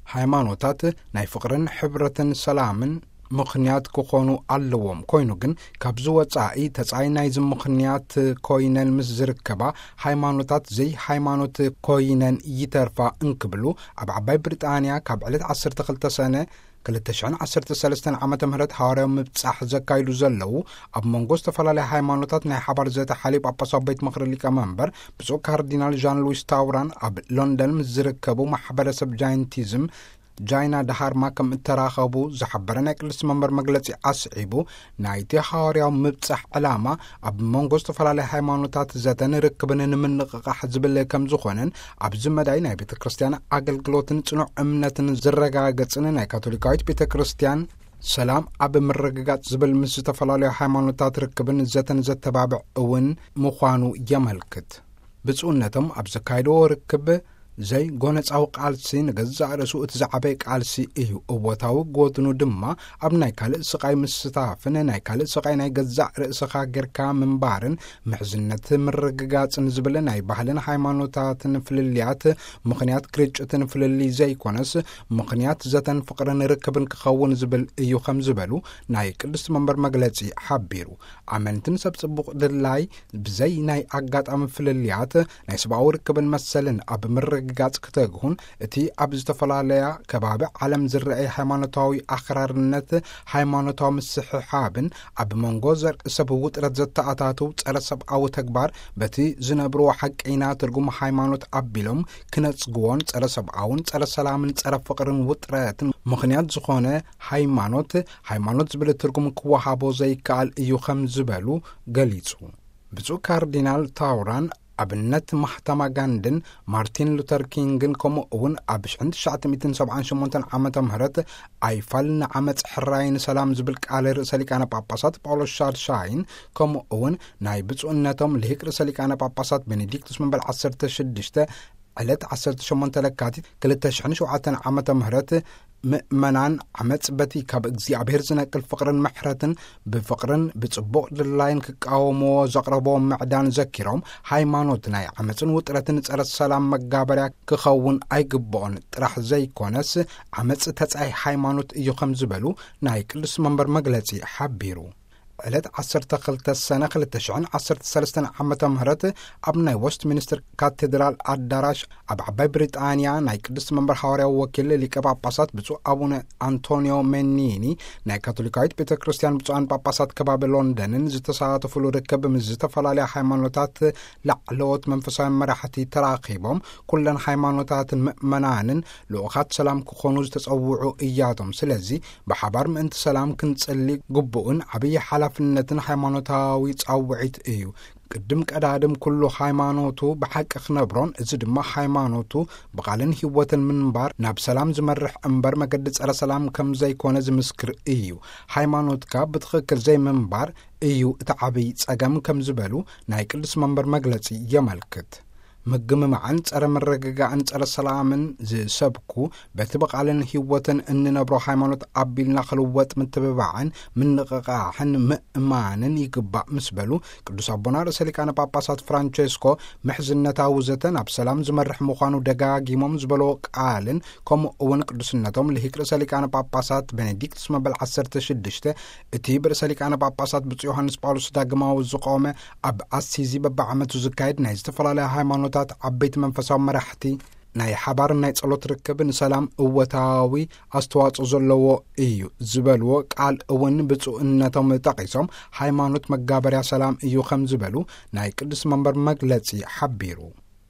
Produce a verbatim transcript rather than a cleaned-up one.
ሃይማኖታት ናይ ፍቅርን ሕብረትን ሰላምን ምኽንያት ክኾኑ ኣለዎም ኮይኑ ግን ካብዚ ወጻኢ ተጻይ ናይ ምኽንያት ኮይነን ምስ ዝርከባ ሃይማኖታት ዘይ ሃይማኖት ኮይነን ይተርፋ እንክብሉ ኣብ ዓባይ ብሪጣንያ ካብ ዕለት ዓሰርተ ክልተ ሰነ ክልተ ሽሕን ዓሰርተ ሰለስተ ዓመተ ምህረት ሐዋርያዊ ምብጻሕ ዘካይዱ ዘለው ኣብ መንጎ ዝተፈላለዩ ሃይማኖታት ናይ ሓባር ዘተ ሓሊብ ጳጳሳት ቤት ምክሪ ሊቀመንበር ብፁዕ ካርዲናል ዣን ሉዊስ ታውራን ኣብ ሎንደን ምስ ዝርከቡ ማሕበረሰብ ጃይንቲዝም ጃይና ዳሃርማ ከም እተራኸቡ ዝሓበረ ናይ ቅዱስ መንበር መግለጺ ኣስዒቡ ናይቲ ሐዋርያዊ ምብጻሕ ዕላማ ኣብ መንጎ ዝተፈላለዩ ሃይማኖታት ዘተን ርክብን ንምንቅቃሕ ዝብል ከም ዝኾነን ኣብዚ መዳይ ናይ ቤተ ክርስቲያን ኣገልግሎትን ጽኑዕ እምነትን ዝረጋገጽን ናይ ካቶሊካዊት ቤተ ክርስቲያን ሰላም ኣብ ምርግጋጽ ዝብል ምስ ዝተፈላለዩ ሃይማኖታት ርክብን ዘተን ዘተባብዕ እውን ምዃኑ የመልክት። ብጽኡነቶም ኣብ ዘካይዶ ርክብ ዘይ ጎነጻዊ ቃልሲ ንገዛእ ርእሱ እቲ ዝዓበይ ቃልሲ እዩ እቦታዊ ጎድኑ ድማ ኣብ ናይ ካልእ ስቃይ ምስታፍን ናይ ካልእ ስቃይ ናይ ገዛእ ርእስኻ ጌርካ ምንባርን ምሕዝነት ምርግጋጽን ዝብል ናይ ባህልን ሃይማኖታትን ፍልልያት ምኽንያት ክርጭትን ፍልሊ ዘይኮነስ ምኽንያት ዘተን ፍቅርን ርክብን ክኸውን ዝብል እዩ ከም ዝበሉ ናይ ቅዱስ መንበር መግለጺ ሓቢሩ። ኣመንትን ሰብ ጽቡቕ ድላይ ብዘይ ናይ ኣጋጣሚ ፍልልያት ናይ ሰብኣዊ ርክብን መሰልን ኣብ ምርግ ጋጽ ክትግሁን እቲ ኣብ ዝተፈላለያ ከባቢ ዓለም ዝረአይ ሃይማኖታዊ ኣኽራርነት ሃይማኖታዊ ምስሕሓብን ኣብ መንጎ ዘርኢ ሰብ ውጥረት ዘተኣታቱ ጸረ ሰብኣዊ ተግባር በቲ ዝነብሮ ሓቂና ትርጉም ሃይማኖት ኣቢሎም ክነጽግዎን ጸረ ሰብኣውን ጸረ ሰላምን ጸረ ፍቅርን ውጥረትን ምኽንያት ዝኾነ ሃይማኖት ሃይማኖት ዝብል ትርጉም ክወሃቦ ዘይከኣል እዩ ከም ዝበሉ ገሊጹ። ብፁዕ ካርዲናል ታውራን ኣብነት ማሕተማ ጋንድን ማርቲን ሉተር ኪንግን ከምኡ እውን ኣብ ሽሕን ትሽዓተ ሚእትን ሰብዓን ሸሞንተን ዓመተ ምህረት ኣይፋል ንዓመፅ ሕራይን ሰላም ዝብል ቃል ርእሰ ሊቃነ ጳጳሳት ጳውሎስ ሻድሻይን ከምኡ እውን ናይ ብፁዕነቶም ልሂቅ ርእሰ ሊቃነ ጳጳሳት ቤኔዲክቱስ መንበል ዓሰርተ ሽዱሽተ ዕለት ዓሰርተ ሸሞንተ ለካቲት ክልተ ሽሕን ሸውዓተ ዓመተ ምህረት ምእመናን ዓመፅ በቲ ካብ እግዚኣብሔር ዝነቅል ፍቅርን ምሕረትን ብፍቅርን ብጽቡቕ ድላይን ክቃወምዎ ዘቕረቦ ምዕዳን ዘኪሮም ሃይማኖት ናይ ዓመፅን ውጥረትን ጸረ ሰላም መጋበርያ ክኸውን ኣይግብኦን ጥራሕ ዘይኮነስ ዓመፅ ተጻይ ሃይማኖት እዩ ከም ዝበሉ ናይ ቅዱስ መንበር መግለጺ ሓቢሩ። ዕለት ዓሰርተ ክልተ ሰነ ክልተ ሽሕን ዓሰርተ ሰለስተ ዓመተ ምህረት ኣብ ናይ ዌስት ሚኒስትር ካቴድራል ኣዳራሽ ኣብ ዓባይ ብሪጣንያ ናይ ቅዱስ መንበር ሐዋርያዊ ወኪል ሊቀ ጳጳሳት ብፁዕ ኣቡነ አንቶኒዮ ሜኒኒ ናይ ካቶሊካዊት ቤተ ክርስቲያን ብፁዓን ጳጳሳት ከባቢ ሎንደንን ዝተሳተፍሉ ርክብ ምስ ዝተፈላለዩ ሃይማኖታት ላዕለዎት መንፈሳዊ መራሕቲ ተራኺቦም ኩለን ሃይማኖታትን ምእመናንን ልኡኻት ሰላም ክኾኑ ዝተጸውዑ እያቶም ስለዚ ብሓባር ምእንቲ ሰላም ክንጸሊ ግቡእን ዓብዪ ሓላፍነትን ሃይማኖታዊ ጻውዒት እዩ። ቅድም ቀዳድም ኩሉ ሃይማኖቱ ብሓቂ ክነብሮን እዚ ድማ ሃይማኖቱ ብቓልን ህይወትን ምንባር ናብ ሰላም ዝመርሕ እምበር መገዲ ጸረ ሰላም ከም ዘይኮነ ዝምስክር እዩ። ሃይማኖትካ ብትኽክል ዘይምንባር እዩ እቲ ዓብዪ ጸገም ከም ዝበሉ ናይ ቅዱስ መንበር መግለጺ የመልክት። ምግምማዕን ጸረ መረጋጋእን ጸረ ሰላምን ዝሰብኩ በቲ በቃልን ህይወትን እንነብሮ ሃይማኖት ኣቢልና ክልወጥ ምትብባዕን ምንቅቃሕን ምእማንን ይግባእ ምስ በሉ ቅዱስ አቡና ርእሰ ሊቃነ ጳጳሳት ፍራንቼስኮ ምሕዝነታዊ ዘተን ኣብ ሰላም ዝመርሕ ምዃኑ ደጋጊሞም ዝበልዎ ቃልን ከምኡ እውን ቅዱስነቶም ልሂቅ ርእሰ ሊቃነ ጳጳሳት ቤኔዲክቱስ መበል ዓሰርተ ሽዱሽተ እቲ ብርእሰ ሊቃነ ጳጳሳት ብፁዕ ዮሐንስ ጳውሎስ ዳግማዊ ዝቆመ ኣብ ኣሲዚ በብዓመቱ ዝካየድ ናይ ዝተፈላለዩ ሃይማኖታት ዓበይቲ መንፈሳዊ መራሕቲ ናይ ሓባርን ናይ ጸሎት ርክብ ንሰላም እወታዊ ኣስተዋጽኦ ዘለዎ እዩ ዝበልዎ ቃል እውን ብፁዕነቶም ጠቂሶም ሃይማኖት መጋበርያ ሰላም እዩ ከም ዝበሉ ናይ ቅዱስ መንበር መግለጺ ሓቢሩ።